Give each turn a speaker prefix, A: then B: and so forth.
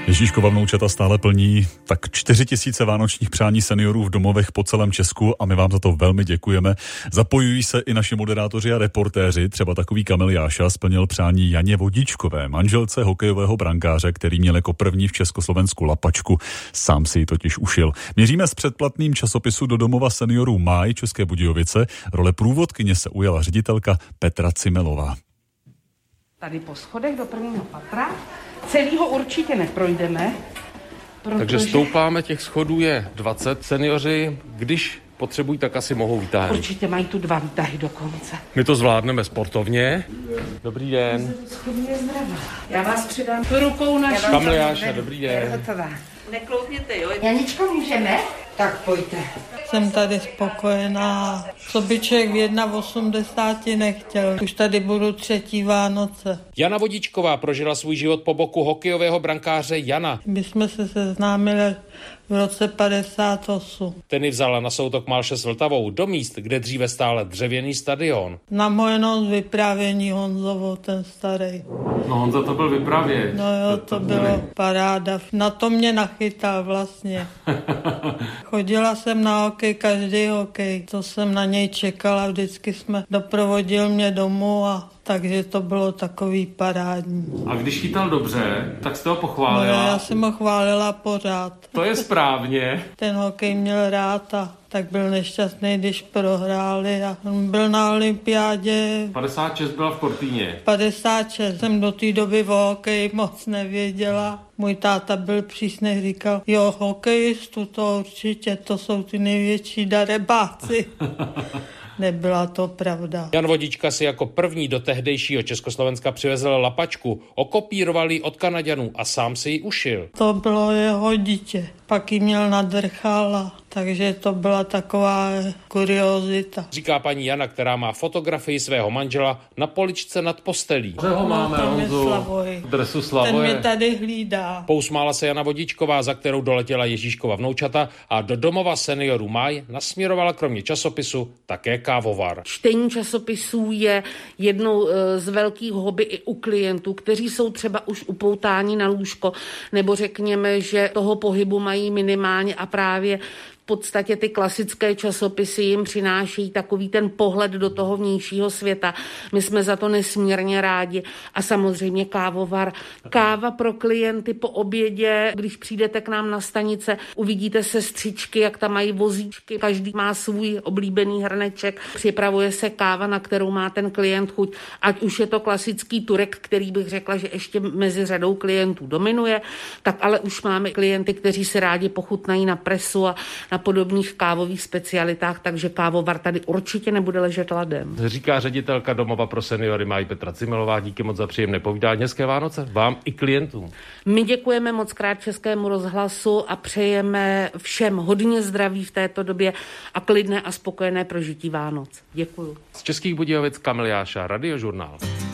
A: Ježíškova vnoučata stále plní tak 4 000 vánočních přání seniorů v domovech po celém Česku a my vám za to velmi děkujeme. Zapojují se i naši moderátoři a reportéři, třeba takový Kamil Jáša splnil přání Janě Vodičkové, manželce hokejového brankáře, který měl jako první v Československu lapačku, sám si ji totiž ušil. Měříme s předplatným časopisu do domova seniorů Máj České Budějovice. Role průvodkyně se ujala ředitelka Petra Cimelová.
B: Tady po schodech do prvního patra. Celýho určitě neprojdeme.
C: Takže stoupáme, těch schodů je 20. Seniori, když potřebují, tak asi mohou výtahy.
B: Určitě mají tu 2 výtahy dokonce.
C: My to zvládneme sportovně. Dobrý den.
B: Já vás předám rukou na
C: Kamil Jáša, dobrý den.
B: Neklouzněte, jo? Janičko, můžeme? Tak pojďte.
D: Jsem tady spokojená. Co by člověk v 81 nechtěl. Už tady budu 3. Vánoce.
C: Jana Vodičková prožila svůj život po boku hokejového brankáře Jana.
D: My jsme se seznámili v roce 58.
C: Ten ji vzala na soutok Malše s Vltavou do míst, kde dříve stále dřevěný stadion.
D: Na moje vyprávění Honzovo, ten starý.
C: No Honza to byl vypravěč.
D: No jo, to bylo paráda. Na to mě nachytal vlastně. Chodila jsem na hokej, každý hokej. To jsem na něj čekala, vždycky jsme doprovodil mě domů a takže to bylo takový parádní.
C: A když chytal dobře, tak jste ho pochválila?
D: No, já jsem ho chválila pořád.
C: To je správně.
D: Ten hokej měl rád a tak byl nešťastný, když prohráli a on byl na olympiádě.
C: 56 byla v Kortýně.
D: 56 jsem do té doby o hokeji moc nevěděla. Můj táta byl přísný, říkal, jo, hokejistu to určitě, to jsou ty největší darebáci. Nebyla to pravda.
C: Jan Vodička si jako první do tehdejšího Československa přivezl lapačku, okopíroval ji od Kanaďanů a sám si ji ušil.
D: To bylo jeho dítě, pak ji měl nadrchala, takže to byla taková kuriozita.
C: Říká paní Jana, která má fotografii svého manžela na poličce nad postelí. Kde ho máme,
D: Honzu?
C: V dresu Slavoje.
D: Ten mě tady hlídá.
C: Pousmála se Jana Vodičková, za kterou doletěla Ježíškova vnoučata a do domova seniorů Máj nasměrovala kromě časopisu také kávovar.
B: Čtení časopisů je jednou z velkých hobby i u klientů, kteří jsou třeba už upoutáni na lůžko, nebo řekněme, že toho pohybu mají minimálně a právě v podstatě ty klasické časopisy jim přinášejí takový ten pohled do toho vnějšího světa. My jsme za to nesmírně rádi. A samozřejmě kávovar. Káva pro klienty po obědě, když přijdete k nám na stanice, uvidíte sestřičky, jak tam mají vozíčky. Každý má svůj oblíbený hrneček. Připravuje se káva, na kterou má ten klient chuť. Ať už je to klasický turek, který bych řekla, že ještě mezi řadou klientů dominuje, tak ale už máme klienty, kteří se rádi pochutnají na presu a na podobných kávových specialitách, takže kávovar tady určitě nebude ležet ladem.
C: Říká ředitelka domova pro seniory Máj Petra Cimelová. Díky moc za příjemné povídání. Hezké Vánoce vám i klientům.
B: My děkujeme moc krát Českému rozhlasu a přejeme všem hodně zdraví v této době a klidné a spokojené prožití Vánoc. Děkuju.
C: Z Českých Budějovic Kamil Jáša, Radiožurnál.